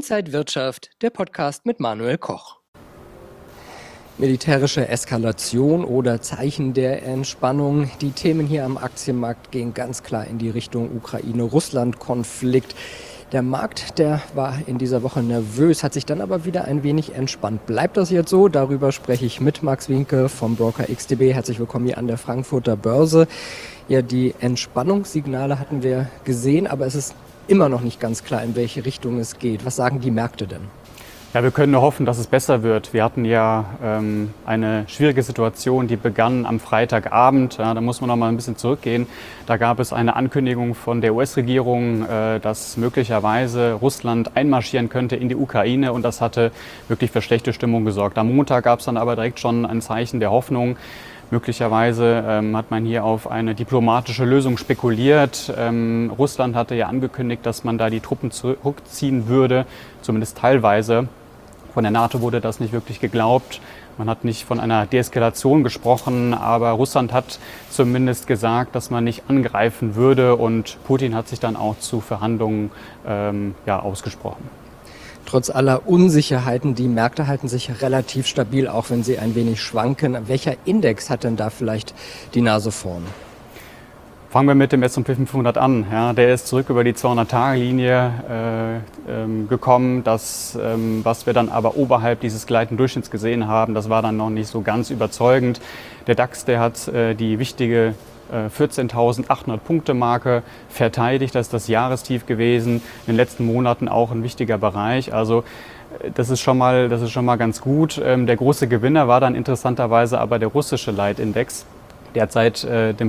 Inside Wirtschaft, der Podcast mit Manuel Koch. Militärische Eskalation oder Zeichen der Entspannung. Die Themen hier am Aktienmarkt gehen ganz klar in die Richtung Ukraine-Russland-Konflikt. Der Markt, der war in dieser Woche nervös, hat sich dann aber wieder ein wenig entspannt. Bleibt das jetzt so? Darüber spreche ich mit Max Winke vom Broker XTB. Herzlich willkommen hier an der Frankfurter Börse. Ja, die Entspannungssignale hatten wir gesehen, aber es ist immer noch nicht ganz klar, in welche Richtung es geht. Was sagen die Märkte denn? Ja, wir können nur hoffen, dass es besser wird. Wir hatten ja eine schwierige Situation, die begann am Freitagabend. Ja, da muss man noch mal ein bisschen zurückgehen. Da gab es eine Ankündigung von der US-Regierung, dass möglicherweise Russland einmarschieren könnte in die Ukraine, und das hatte wirklich für schlechte Stimmung gesorgt. Am Montag gab es dann aber direkt schon ein Zeichen der Hoffnung. Möglicherweise hat man hier auf eine diplomatische Lösung spekuliert. Russland hatte ja angekündigt, dass man da die Truppen zurückziehen würde, zumindest teilweise. Von der NATO wurde das nicht wirklich geglaubt. Man hat nicht von einer Deeskalation gesprochen, aber Russland hat zumindest gesagt, dass man nicht angreifen würde, und Putin hat sich dann auch zu Verhandlungen ausgesprochen. Trotz aller Unsicherheiten, die Märkte halten sich relativ stabil, auch wenn sie ein wenig schwanken. Welcher Index hat denn da vielleicht die Nase vorn? Fangen wir mit dem S&P 500 an. Ja, der ist zurück über die 200-Tage-Linie gekommen. Das, was wir dann aber oberhalb dieses gleitenden Durchschnitts gesehen haben, das war dann noch nicht so ganz überzeugend. Der DAX, der hat die wichtige 14.800 Punkte Marke verteidigt. Das ist das Jahrestief gewesen. In den letzten Monaten auch ein wichtiger Bereich. Also das ist schon mal ganz gut. Der große Gewinner war dann interessanterweise aber der russische Leitindex. Der hat seit den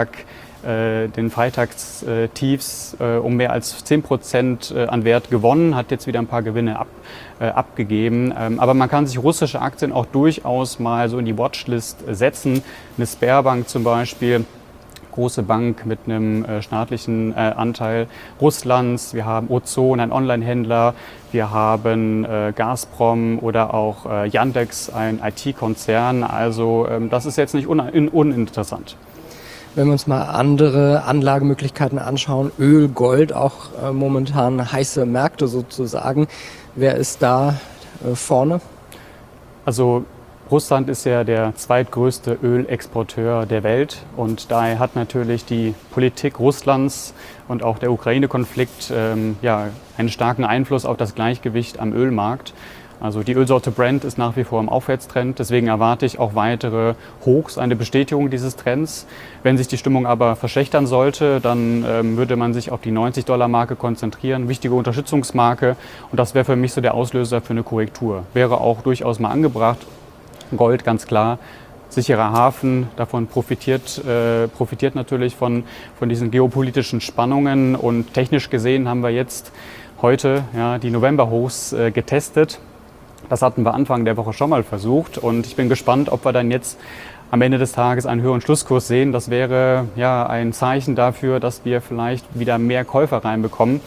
Freitagstiefs um mehr als 10% an Wert gewonnen, hat jetzt wieder ein paar Gewinne abgegeben. Aber man kann sich russische Aktien auch durchaus mal so in die Watchlist setzen. Eine Sberbank zum Beispiel, große Bank mit einem staatlichen Anteil Russlands. Wir haben Ozon, ein Onlinehändler. Wir haben Gazprom oder auch Yandex, ein IT-Konzern. Also das ist jetzt nicht uninteressant. Wenn wir uns mal andere Anlagemöglichkeiten anschauen, Öl, Gold, auch momentan heiße Märkte sozusagen. Wer ist da vorne? Also Russland ist ja der zweitgrößte Ölexporteur der Welt, und daher hat natürlich die Politik Russlands und auch der Ukraine-Konflikt einen starken Einfluss auf das Gleichgewicht am Ölmarkt. Also die Ölsorte Brent ist nach wie vor im Aufwärtstrend, deswegen erwarte ich auch weitere Hochs, eine Bestätigung dieses Trends. Wenn sich die Stimmung aber verschlechtern sollte, dann würde man sich auf die $90-Marke konzentrieren, wichtige Unterstützungsmarke, und das wäre für mich so der Auslöser für eine Korrektur. Wäre auch durchaus mal angebracht. Gold, ganz klar, sicherer Hafen, davon profitiert natürlich von diesen geopolitischen Spannungen, und technisch gesehen haben wir jetzt heute die Novemberhochs getestet. Das hatten wir Anfang der Woche schon mal versucht, und ich bin gespannt, ob wir dann jetzt am Ende des Tages einen höheren Schlusskurs sehen. Das wäre ein Zeichen dafür, dass wir vielleicht wieder mehr Käufer reinbekommen.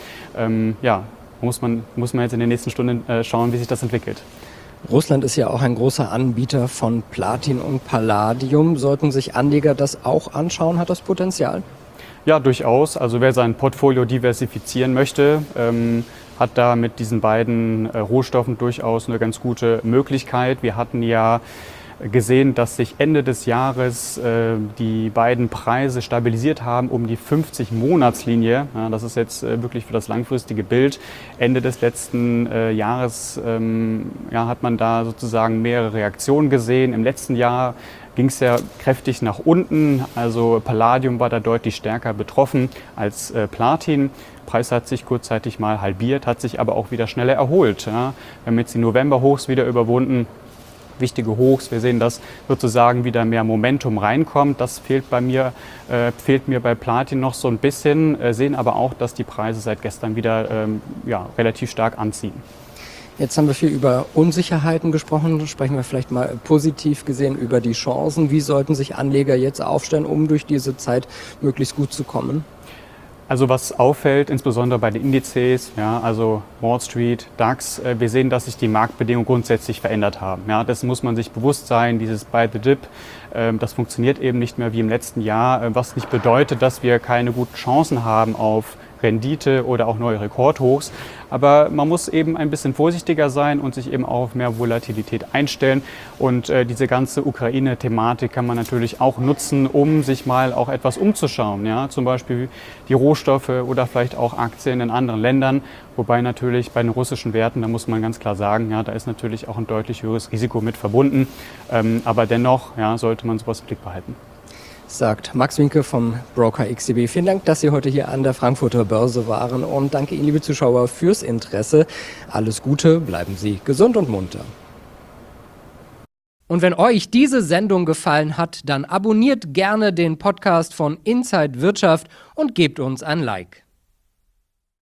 Muss man jetzt in den nächsten Stunden schauen, wie sich das entwickelt. Russland ist ja auch ein großer Anbieter von Platin und Palladium. Sollten sich Anleger das auch anschauen? Hat das Potenzial? Ja, durchaus. Also wer sein Portfolio diversifizieren möchte, hat da mit diesen beiden Rohstoffen durchaus eine ganz gute Möglichkeit. Wir hatten ja gesehen, dass sich Ende des Jahres die beiden Preise stabilisiert haben um die 50-Monatslinie. Ja, das ist jetzt wirklich für das langfristige Bild. Ende des letzten Jahres hat man da sozusagen mehrere Reaktionen gesehen. Im letzten Jahr ging es ja kräftig nach unten. Also Palladium war da deutlich stärker betroffen als Platin. Der Preis hat sich kurzzeitig mal halbiert, hat sich aber auch wieder schneller erholt. Ja. Wir haben jetzt die November-Hochs wieder überwunden. Wichtige Hochs. Wir sehen, dass sozusagen wieder mehr Momentum reinkommt. Das fehlt mir bei Platin noch so ein bisschen. Sehen aber auch, dass die Preise seit gestern wieder relativ stark anziehen. Jetzt haben wir viel über Unsicherheiten gesprochen. Sprechen wir vielleicht mal positiv gesehen über die Chancen. Wie sollten sich Anleger jetzt aufstellen, um durch diese Zeit möglichst gut zu kommen? Also was auffällt, insbesondere bei den Indizes, also Wall Street, DAX, wir sehen, dass sich die Marktbedingungen grundsätzlich verändert haben. Ja, das muss man sich bewusst sein, dieses Buy the Dip, das funktioniert eben nicht mehr wie im letzten Jahr, was nicht bedeutet, dass wir keine guten Chancen haben auf Rendite oder auch neue Rekordhochs. Aber man muss eben ein bisschen vorsichtiger sein und sich eben auch auf mehr Volatilität einstellen. Und diese ganze Ukraine-Thematik kann man natürlich auch nutzen, um sich mal auch etwas umzuschauen. Ja? Zum Beispiel die Rohstoffe oder vielleicht auch Aktien in anderen Ländern. Wobei natürlich bei den russischen Werten, da muss man ganz klar sagen, ja, da ist natürlich auch ein deutlich höheres Risiko mit verbunden. Aber dennoch sollte man sowas im Blick behalten. Sagt Max Winke vom Broker XTB. Vielen Dank, dass Sie heute hier an der Frankfurter Börse waren und danke Ihnen, liebe Zuschauer, fürs Interesse. Alles Gute, bleiben Sie gesund und munter. Und wenn euch diese Sendung gefallen hat, dann abonniert gerne den Podcast von Inside Wirtschaft und gebt uns ein Like.